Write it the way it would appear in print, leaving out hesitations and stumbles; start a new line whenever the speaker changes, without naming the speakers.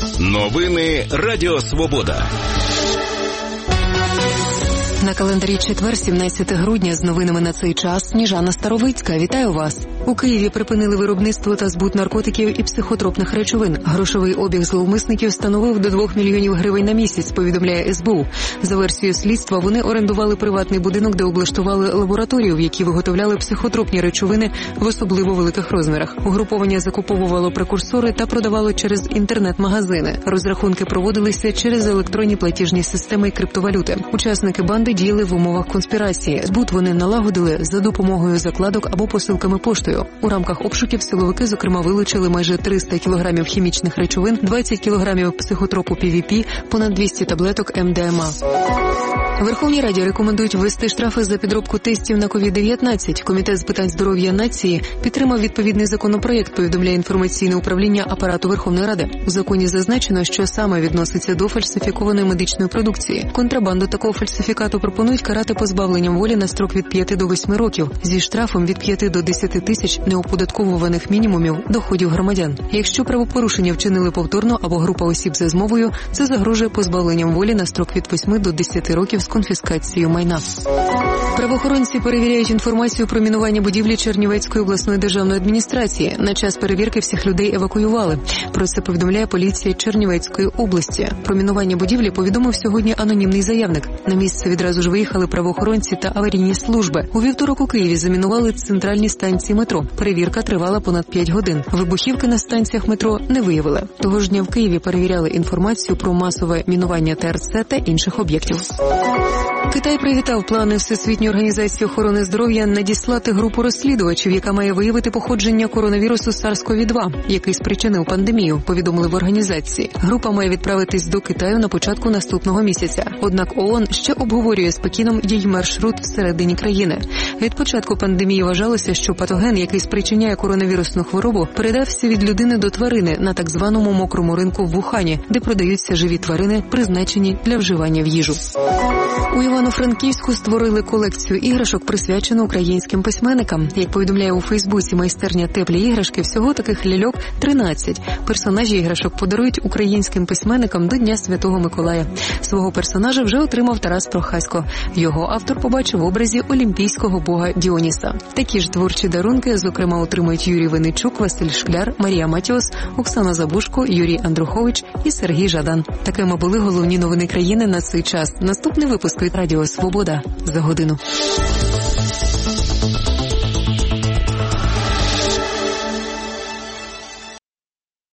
Новини Радіо Свобода.
На календарі четвер, 17 грудня, з новинами на цей час Сніжана Старовицька. Вітаю вас. У Києві припинили виробництво та збут наркотиків і психотропних речовин. Грошовий обіг зловмисників становив до 2 мільйонів гривень на місяць, повідомляє СБУ. За версією слідства, вони орендували приватний будинок, де облаштували лабораторію, в якій виготовляли психотропні речовини в особливо великих розмірах. Угруповання закуповувало прекурсори та продавало через інтернет-магазини. Розрахунки проводилися через електронні платіжні системи і криптовалюти. Учасники банди діяли в умовах конспірації. Збут вони налагодили за допомогою закладок або посилками поштою. У рамках обшуків силовики, зокрема, вилучили майже 300 кілограмів хімічних речовин, 20 кілограмів психотропу PVP, понад 200 таблеток МДМА. Верховній Раді рекомендують ввести штрафи за підробку тестів на COVID-19. Комітет з питань здоров'я нації підтримав відповідний законопроєкт, повідомляє інформаційне управління Апарату Верховної Ради. У законі зазначено, що саме відноситься до фальсифікованої медичної продукції. Контрабанду такого фальсифікату пропонують карати позбавленням волі на строк від 5 до 8 років, зі штрафом від 5 до 10 тисяч неоподатковуваних мінімумів доходів громадян. Якщо правопорушення вчинили повторно або група осіб за змовою, це загрожує позбавленням волі на строк від 8 до 10 років з конфіскацією майна. Правоохоронці перевіряють інформацію про мінування будівлі Чернівецької обласної державної адміністрації. На час перевірки всіх людей евакуювали. Про це повідомляє поліція Чернівецької області. Про мінування будівлі повідомив сьогодні анонімний заявник. На місце відразу ж виїхали правоохоронці та аварійні служби. У вівторок у Києві замінували центральні станції метро. Перевірка тривала понад 5 годин. Вибухівки на станціях метро не виявили. Того ж дня в Києві перевіряли інформацію про масове мінування ТРЦ та інших об'єктів. Китай привітав плани Всесвітньої організації охорони здоров'я надіслати групу розслідувачів, яка має виявити походження коронавірусу SARS-CoV-2, який спричинив пандемію, повідомили в організації. Група має відправитись до Китаю на початку наступного місяця. Однак ООН ще обговорює з Пекіном її маршрут всередині країни. Від початку пандемії вважалося, що патоген, який спричиняє коронавірусну хворобу, передався від людини до тварини на так званому мокрому ринку в Вухані, де продаються живі тварини, призначені для вживання в їжу. У Івано-Франківську створили колекцію іграшок, присвячену українським письменникам. Як повідомляє у Фейсбуці майстерня «Теплі іграшки», всього таких ляльок 13. Персонажі іграшок подарують українським письменникам до Дня Святого Миколая. Свого персонажа вже отримав Тарас Прохасько. Його автор побачив в образі олімпійського бога Діоніса. Такі ж творчі дарунки, зокрема, отримують Юрій Винничук, Василь Шкляр, Марія Матіос, Оксана Забушко, Юрій Андрухович і Сергій Жадан. Такими були головні новини країни на цей час. Наступний випуск від Радіо Свобода за годину.